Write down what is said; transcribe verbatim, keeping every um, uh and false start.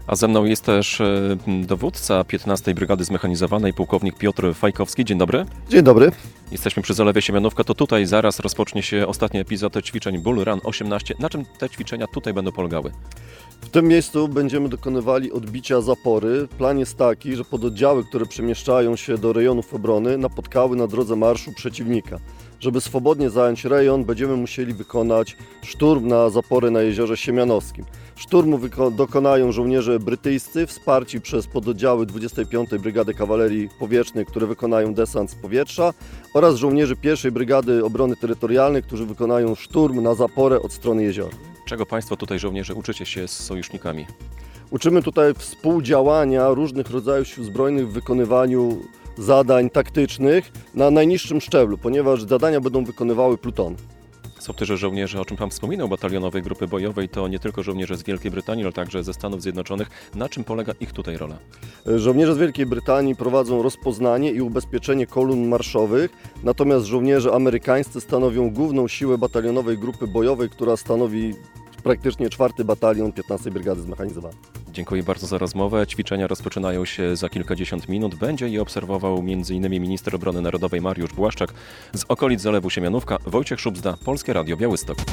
A ze mną jest też e, dowódca piętnastej Brygady Zmechanizowanej, pułkownik Piotr Fajkowski. Dzień dobry. Dzień dobry. Jesteśmy przy Zalewie Siemianówka, to tutaj zaraz rozpocznie się ostatni epizod ćwiczeń Bull Run osiemnaście. Na czym te ćwiczenia tutaj będą polegały? W tym miejscu będziemy dokonywali odbicia zapory. Plan jest taki, że pododdziały, które przemieszczają się do rejonów obrony, napotkały na drodze marszu przeciwnika. Żeby swobodnie zająć rejon, będziemy musieli wykonać szturm na zaporę na Jeziorze Siemianowskim. Szturmu dokonają żołnierze brytyjscy, wsparci przez pododdziały dwudziestej piątej Brygady Kawalerii Powietrznej, które wykonają desant z powietrza, oraz żołnierzy pierwszej Brygady Obrony Terytorialnej, którzy wykonają szturm na zaporę od strony jeziora. Czego Państwo tutaj, żołnierze, uczycie się z sojusznikami? Uczymy tutaj współdziałania różnych rodzajów sił zbrojnych w wykonywaniu zadań taktycznych na najniższym szczeblu, ponieważ zadania będą wykonywały plutony. Są też żołnierze, o czym Pan wspominał, batalionowej grupy bojowej, to nie tylko żołnierze z Wielkiej Brytanii, ale także ze Stanów Zjednoczonych. Na czym polega ich tutaj rola? Żołnierze z Wielkiej Brytanii prowadzą rozpoznanie i ubezpieczenie kolumn marszowych, natomiast żołnierze amerykańscy stanowią główną siłę batalionowej grupy bojowej, która stanowi praktycznie czwarty batalion piętnastej Brygady Zmechanizowanej. Dziękuję bardzo za rozmowę. Ćwiczenia rozpoczynają się za kilkadziesiąt minut. Będzie je obserwował m in minister obrony narodowej Mariusz Błaszczak. Z okolic Zalewu Siemianówka Wojciech Szubzda, Polskie Radio Białystok.